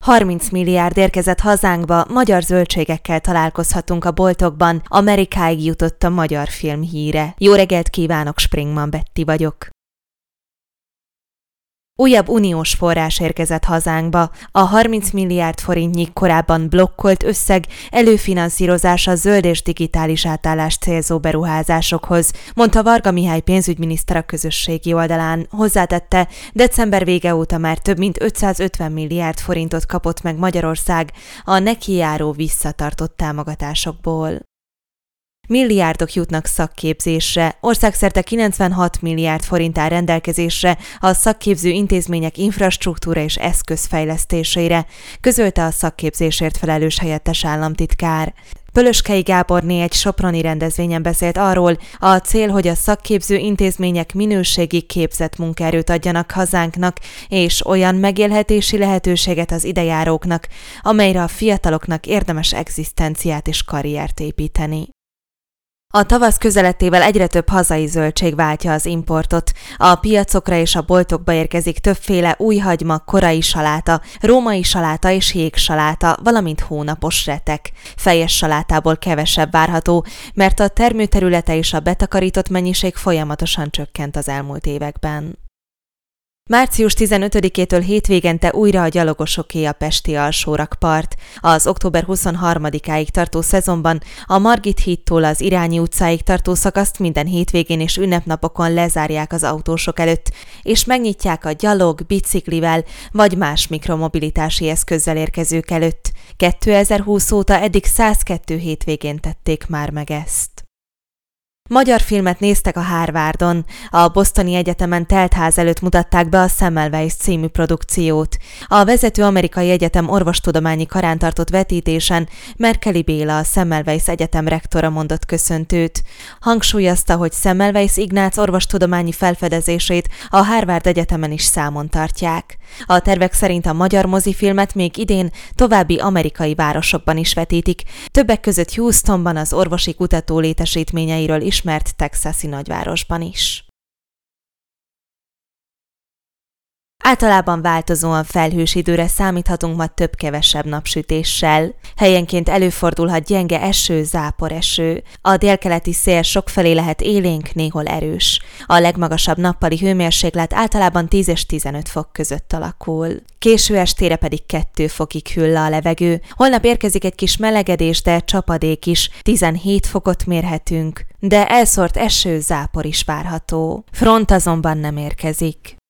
30 milliárd érkezett hazánkba, magyar zöldségekkel találkozhatunk a boltokban, Amerikáig jutott a magyar film híre. Jó reggelt kívánok, Springman Betty vagyok. Újabb uniós forrás érkezett hazánkba. A 30 milliárd forintnyi korábban blokkolt összeg előfinanszírozása zöld és digitális átállást célzó beruházásokhoz, mondta Varga Mihály pénzügyminiszter a közösségi oldalán. Hozzátette, december vége óta már több mint 550 milliárd forintot kapott meg Magyarország a neki járó visszatartott támogatásokból. Milliárdok jutnak szakképzésre, országszerte 96 milliárd forint áll rendelkezésre a szakképző intézmények infrastruktúra és eszközfejlesztésére, közölte a szakképzésért felelős helyettes államtitkár. Pölöskei Gáborné egy soproni rendezvényen beszélt arról, a cél, hogy a szakképző intézmények minőségi képzett munkaerőt adjanak hazánknak, és olyan megélhetési lehetőséget az idejáróknak, amelyre a fiataloknak érdemes egzisztenciát és karriert építeni. A tavasz közelettével egyre több hazai zöldség váltja az importot. A piacokra és a boltokba érkezik többféle új hagyma, korai saláta, római saláta és jégsaláta, valamint hónapos retek. Fejes salátából kevesebb várható, mert a termőterülete és a betakarított mennyiség folyamatosan csökkent az elmúlt években. Március 15-től hétvégente újra a gyalogosoké a pesti alsórakpart. Az október 23-áig tartó szezonban a Margit hídtól az Irányi utcáig tartó szakaszt minden hétvégén és ünnepnapokon lezárják az autósok előtt, és megnyitják a gyalog, biciklivel vagy más mikromobilitási eszközzel érkezők előtt. 2020 óta eddig 102 hétvégén tették már meg ezt. Magyar filmet néztek a Harvardon. A Bostoni Egyetemen teltház előtt mutatták be a Semmelweis című produkciót. A vezető amerikai egyetem orvostudományi karán tartott vetítésen Merkeli Béla, a Semmelweis Egyetem rektora mondott köszöntőt. Hangsúlyozta, hogy Semmelweis Ignác orvostudományi felfedezését a Harvard Egyetemen is számon tartják. A tervek szerint a magyar mozifilmet még idén további amerikai városokban is vetítik, többek között Houstonban, az orvosi kutató létesítményeiről ismert texasi nagyvárosban is. Általában változóan felhős időre számíthatunk ma több-kevesebb napsütéssel. Helyenként előfordulhat gyenge eső, záporeső. A délkeleti szél sokfelé lehet élénk, néhol erős. A legmagasabb nappali hőmérséklet általában 10 és 15 fok között alakul. Késő estére pedig 2 fokig hűl le a levegő. Holnap érkezik egy kis melegedés, de csapadék is. 17 fokot mérhetünk, de elszórt eső, zápor is várható. Front azonban nem érkezik.